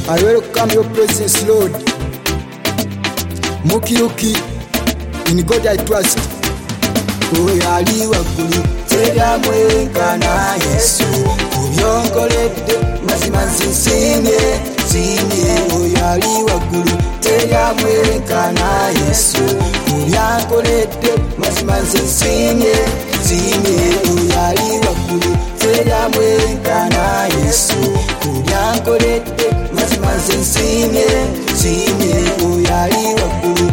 I welcome your presence, Lord. Mukiruki, in God I trust. Oyali waggulu teryamwenkana Yesu kubyonkoledde mazima nsinsimye simye. Oyali waggulu teryamwenkana Yesu kubyankoledde mazima nsinsimye simye. Oyali waggulu teryamwenkana Yesu kubyankoledde mazima nsinsimye simye. Oyali waggulu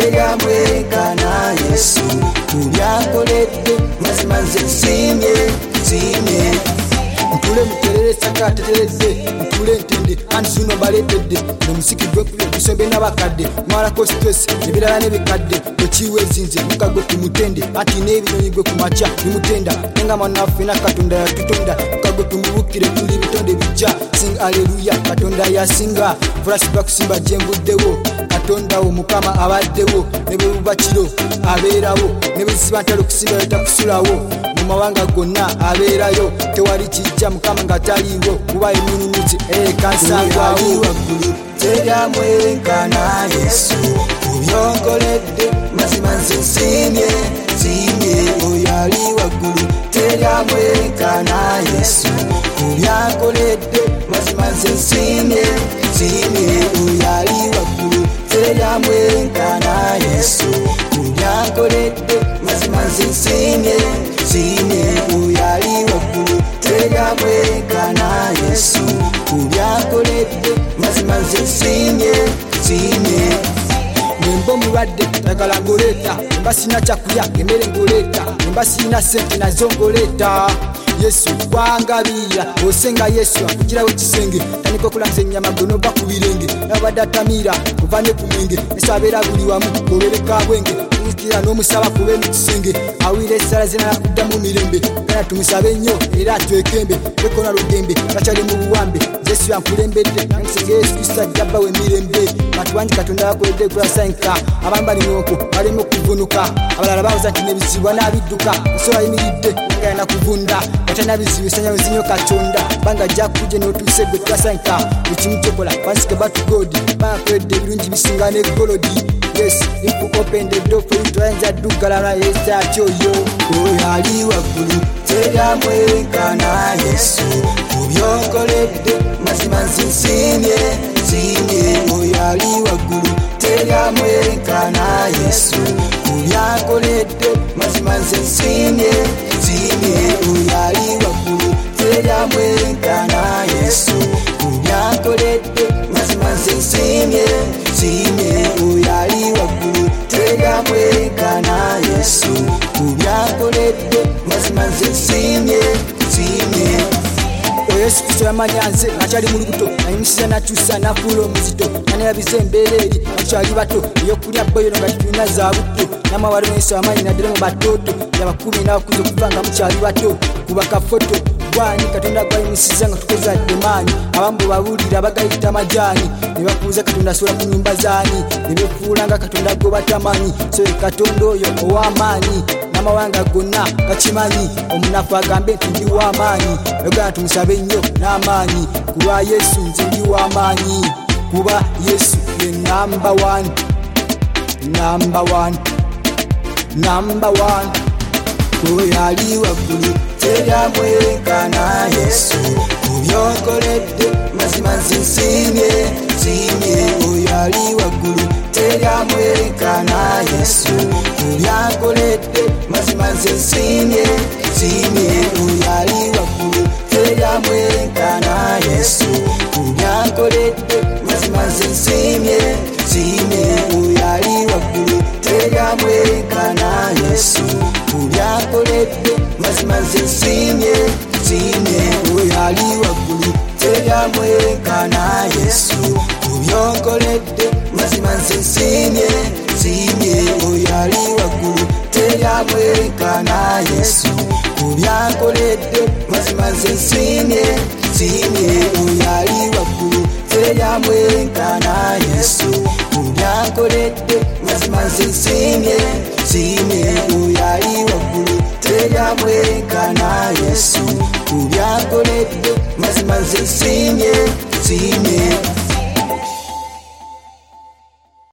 teryamwenkana Yesu kubyankoledde mazima nsinsimye simye. Ntule muterere saka teteredde ntule ntende ansuno baletedde nomusikidwe kubyo kusombe n'abakadde mwalako stress ebirala n'ebikadde tokiwe ezinze mukagwe kumutende ati n'ebinyonyi gwe kumaca bimutenda nenga mwanaffe na Katonda yatutonda mukagwe tumubukire tuli bitonde bijja sing haleluya Katonda yasinga fulasiba kusimba jemvuddewo Katonda wo Mukama abaddewo ne bwe buba kiro abeerawo ne bwe siba ntalo kusimba yatakusulawo mu mawanga gonna abeerayo tewali kijja Mukama nga taliwo kuba eminunutsi kansagwawo waggulu teryamwenkana Yesu kubyonkoledde mazima nsinsimye simye. Oyali waggulu teryamwenkana Yesu kubyankoledde mazima nsinsimye simye. Oyali waggulu teryamwenkana Yesu kubyankoledde mazima nsinsimye simye. Oyali waggulu teryamwenkana Yesu kubyankoledde mazima nsinsimye simye. Nembo mulwadde tagala ngoleta nemba sina kyakulya emmere ngoleta nemba sina sente nazo ngoleta Yesu kwangabira osenga Yesu akugirawo kisenge taniko kulanze ennyama gonova ku birenge nabadde atamira kuva ne ku mwenge Yesu abeera buli wamu gobereka bwenge tukira n'omusaba kuba emikisenge awire essala zina nakuddamu mirembe kana tumusabe nnyo era twekembe tekona lugembe bakyali mu buwambe Yesu yankulembedde namusenge Yesu Kristo ajjabba we mirembe batuwanji Katonda yakoledde kulasanka abamu bali mwoko balemu okuvunuka abalala bawoza nti nebizibwa n'abidduka osobola yimiridde nga yana kuvunda watana bizibu esanyawo zinyo Katonda banga jakuje n'otuuse gwe tulasanka ekimu kyokola wansike batu God bangakoledde ebirungi bisinga ne golodi. Yes, if you open the door for you to enter, do galana yes that yo. Oyali waggulu teryamwenkana Yesu kubyonkoledde mazima nsinsimye simye. Oyali waggulu teryamwenkana Yesu kubyankoledde mazima nsinsimye simye. Oyali waggulu teryamwenkana Yesu kubyankoledde mazima nsinsimye simye. Oyali waggulu teryamwenkana Yesu kubyankoledde mazima nsinsimye simye. Yesu Kristo yamanya nze akyali mu lubuto nayimusiza nakyusa nafuula omuzito naneyabiza embeera eri akyali bato eyokulya boyero nga tulina za butto namawali Yesu amanyi naddala mu batooto yabakumi n'abakuza okuva nga mukyali bato kuba kafoto gwani Katonda gwayimusiza nga tukozadde maanyi abamu bwe babuulira bagayita majaani ne bakuuza Katonda asobola ku nnyumba zaani ne befuula nga Katonda gwe batamanyi so Katonda oyo ow'amaanyi n'amawanga gonna gakimanyi omunafu agambe nti ndi w'amaanyi yogana tumusabe nnyo n'amaanyi kuba Yesu nze ndi w'amaanyi kuba Yesu ye number one. Oyali waggulu teryamwenkana Yesu kubyonkoledde mazima nsinsimye simye. Oyali waggulu teryamwenkana Yesu kubyankoledde mazima nsinsimye simye. Oyali waggulu teryamwenkana Yesu kubyankoledde mazima nsinsimye simye. Oyali waggulu teryamwenkana Yesu kubyankoledde mazima nsinsimye simye. Oyali waggulu teryamwenkana Yesu kubyonkoledde mazima nsinsimye simye. Oyali waggulu teryamwenkana Yesu kubyankoledde mazima nsinsimye simye. Oyali waggulu teryamwenkana Yesu kubyankoledde mazima nsinsimye simye. Oyali waggulu teryamwenkana Yesu kubyankoledde mazima nsinsimye simye.